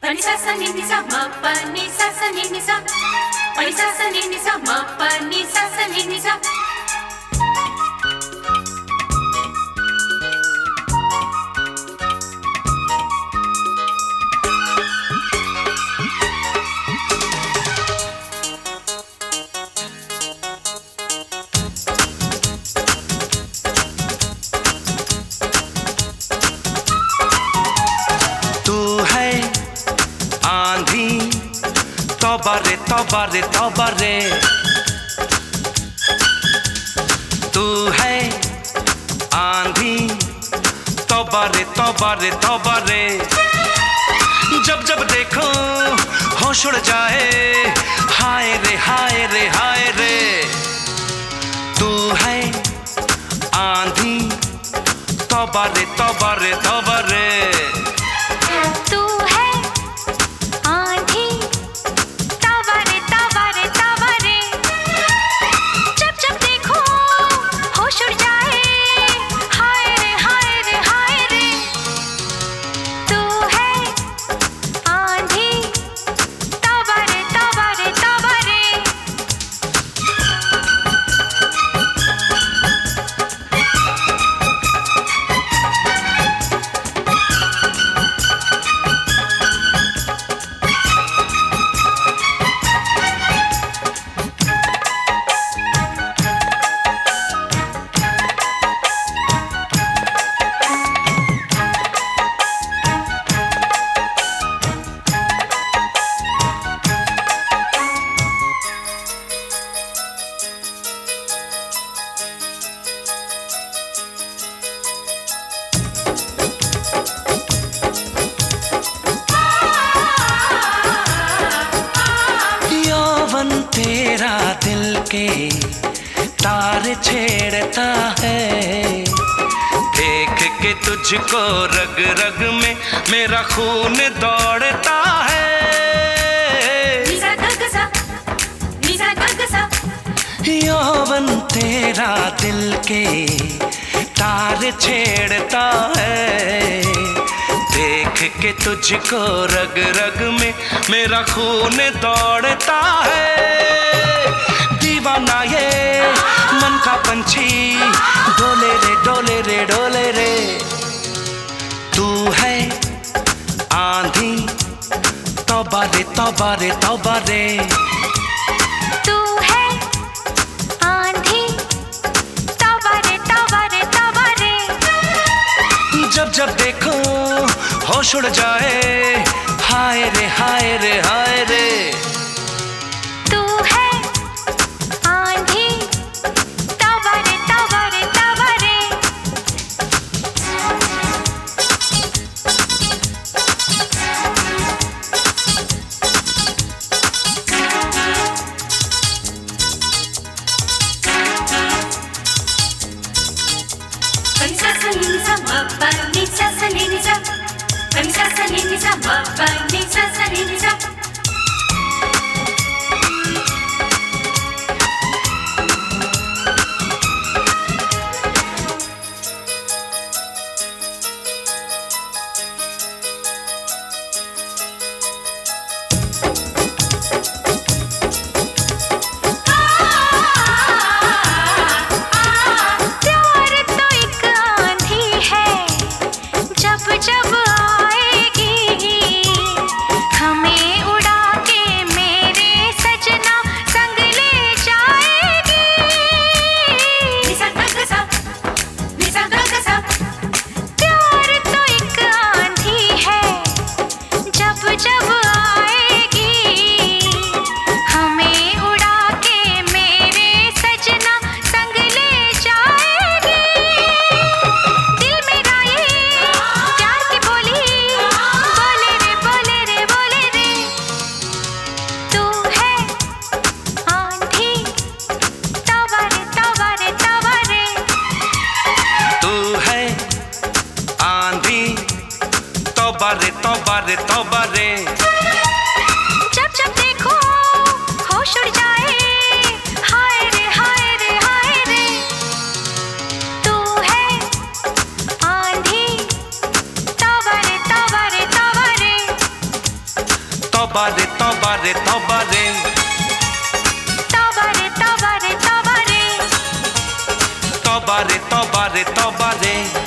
Pani sa sa ni sa ma pa ni sa sa ni sa. Pani sa sa ni sa ma pa ni sa sa ni sa. तौबा रे तौबा रे तौबा रे, तू है आंधी। तौबा रे तौबा रे तौबा रे, जब जब देखो होश उड़ जाए। हाय रे हाय रे हाय रे, तू है आंधी। तौबा रे तौबा रे तौबा रे, तेरा दिल के तार छेड़ता है। देख के तुझको रग रग में मेरा खून दौड़ता है। यौवन तेरा दिल के तार छेड़ता है। देख के तुझको रग रग में मेरा खून दौड़ता है। दीवाना ये मन का पंछी, डोले रे डोले रे डोले रे। तू है आंधी, तौबा रे तौबा रे तौबा रे। तू है आंधी, तौबा रे तौबा रे तौबा रे। जब जब देखो होश उड़ जाए। हाय रे हाय रे हाय रे, तू है आंधी, तौबा रे तौबा रे तौबा रे। Pani sa sa ni sa ma pa ni sa sa ni sa. Pani sa sa ni sa ma pa ni sa sa ni sa. जब आएगी हमें उड़ा के मेरे सजना संग ले जाएगी। प्यार तो एक आंधी है, जब जब आएगी हमें उड़ा के मेरे सजना संग ले जाएगी। दिल मेरा ये प्यार की बोली, बोले रे बोले रे बोले रे। तू है आंधी, तौबा रे तौबा रे तौबा रे। तू है आंधी, तौबा रे तौबा रे तौबा रे। जब जब देखो होश उड़ जाए। हाय रे हाय रे हाय रे, तू है आंधी, तौबा रे तौबा रे तौबा रे। तौबा रे तौबा रे तौबा रे तौबा रे तौबा रे तौबा रे तौबा रे तौबा रे तौबा रे